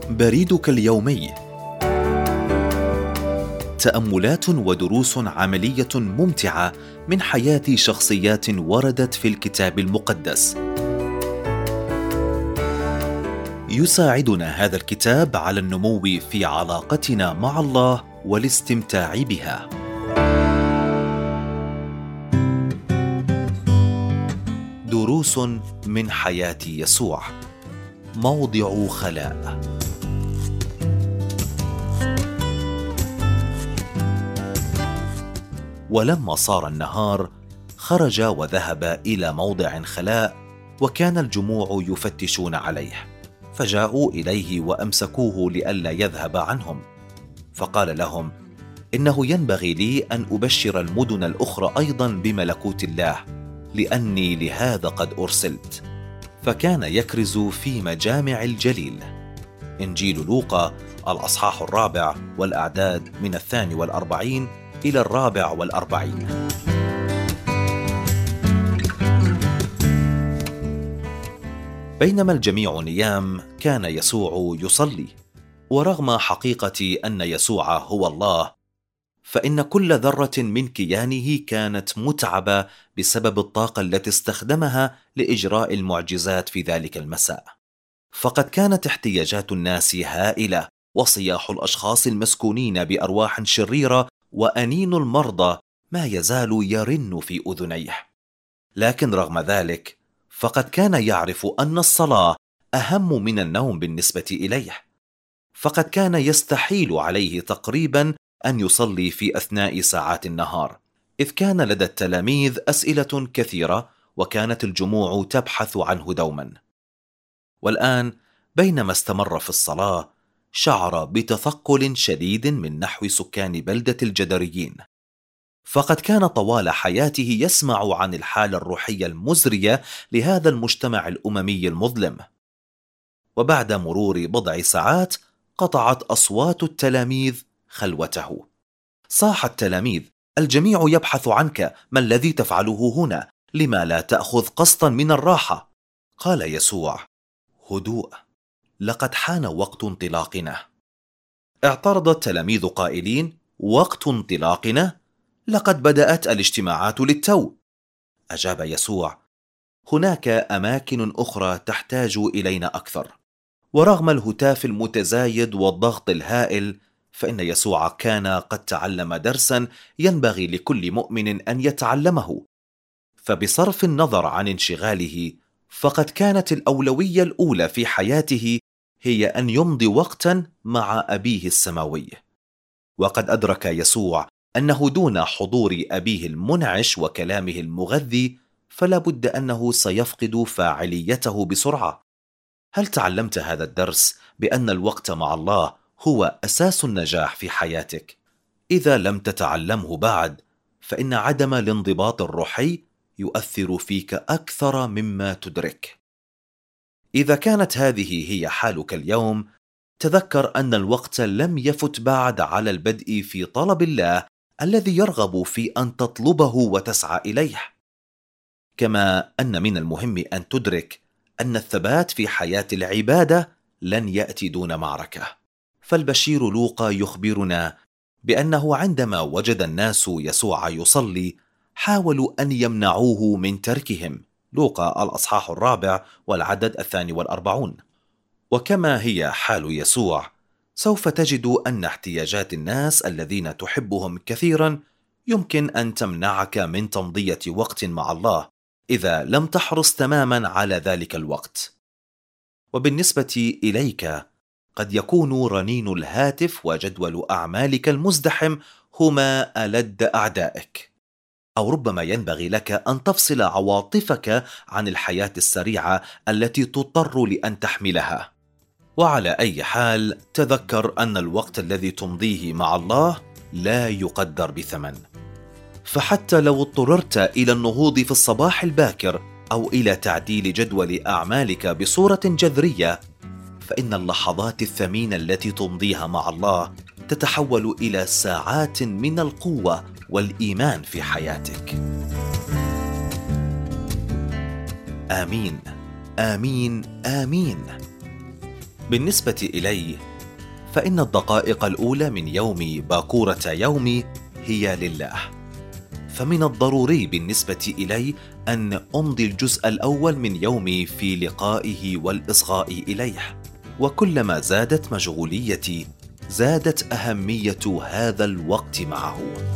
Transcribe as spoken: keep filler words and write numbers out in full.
بريدك اليومي. تأملات ودروس عملية ممتعة من حياة شخصيات وردت في الكتاب المقدس. يساعدنا هذا الكتاب على النمو في علاقتنا مع الله والاستمتاع بها. دروس من حياة يسوع. موضع خلاء. ولما صار النهار خرج وذهب إلى موضع خلاء، وكان الجموع يفتشون عليه، فجاءوا إليه وأمسكوه لئلا يذهب عنهم. فقال لهم: إنه ينبغي لي أن أبشر المدن الأخرى أيضا بملكوت الله، لأني لهذا قد أرسلت. فكان يكرز في مجامع الجليل. إنجيل لوقا الأصحاح الرابع والأعداد من الثاني والأربعين إلى الرابع والأربعين. بينما الجميع نيام كان يسوع يصلي. ورغم حقيقة أن يسوع هو الله، فإن كل ذرة من كيانه كانت متعبة بسبب الطاقة التي استخدمها لإجراء المعجزات في ذلك المساء. فقد كانت احتياجات الناس هائلة، وصياح الأشخاص المسكونين بأرواح شريرة وأنين المرضى ما يزال يرن في أذنيه. لكن رغم ذلك فقد كان يعرف أن الصلاة أهم من النوم بالنسبة إليه. فقد كان يستحيل عليه تقريبا أن يصلي في أثناء ساعات النهار، إذ كان لدى التلاميذ أسئلة كثيرة، وكانت الجموع تبحث عنه دوما. والآن بينما استمر في الصلاة شعر بتثقل شديد من نحو سكان بلدة الجدريين. فقد كان طوال حياته يسمع عن الحالة الروحية المزرية لهذا المجتمع الأممي المظلم. وبعد مرور بضع ساعات قطعت أصوات التلاميذ خلوته. صاح التلاميذ: الجميع يبحث عنك، ما الذي تفعله هنا؟ لما لا تأخذ قسطا من الراحة؟ قال يسوع: هدوء، لقد حان وقت انطلاقنا. اعترض التلاميذ قائلين: وقت انطلاقنا؟ لقد بدأت الاجتماعات للتو. أجاب يسوع: هناك أماكن أخرى تحتاج إلينا أكثر. ورغم الهتاف المتزايد والضغط الهائل، فإن يسوع كان قد تعلم درسا ينبغي لكل مؤمن أن يتعلمه. فبصرف النظر عن انشغاله، فقد كانت الأولوية الأولى في حياته هي أن يمضي وقتا مع أبيه السماوي. وقد أدرك يسوع أنه دون حضور أبيه المنعش وكلامه المغذي فلا بد أنه سيفقد فاعليته بسرعة. هل تعلمت هذا الدرس بأن الوقت مع الله هو أساس النجاح في حياتك؟ إذا لم تتعلمه بعد، فإن عدم الانضباط الروحي يؤثر فيك أكثر مما تدرك. إذا كانت هذه هي حالك اليوم، تذكر أن الوقت لم يفت بعد على البدء في طلب الله الذي يرغب في أن تطلبه وتسعى إليه. كما أن من المهم أن تدرك أن الثبات في حياة العبادة لن يأتي دون معركة. فالبشير لوقا يخبرنا بأنه عندما وجد الناس يسوع يصلي حاولوا أن يمنعوه من تركهم. لوقا الأصحاح الرابع والعدد الثاني والأربعون. وكما هي حال يسوع، سوف تجد أن احتياجات الناس الذين تحبهم كثيرا يمكن أن تمنعك من تمضية وقت مع الله إذا لم تحرص تماما على ذلك الوقت. وبالنسبة إليك قد يكون رنين الهاتف وجدول أعمالك المزدحم هما ألد أعدائك. أو ربما ينبغي لك أن تفصل عواطفك عن الحياة السريعة التي تضطر لأن تحملها. وعلى أي حال، تذكر أن الوقت الذي تمضيه مع الله لا يقدر بثمن. فحتى لو اضطررت إلى النهوض في الصباح الباكر أو إلى تعديل جدول أعمالك بصورة جذرية، فإن اللحظات الثمينة التي تمضيها مع الله تتحول إلى ساعات من القوة والإيمان في حياتك. آمين آمين آمين. بالنسبة إلي، فإن الدقائق الأولى من يومي باكورة يومي هي لله، فمن الضروري بالنسبة إلي أن أمضي الجزء الأول من يومي في لقائه والإصغاء إليه، وكلما زادت مشغوليتي زادت أهمية هذا الوقت معه.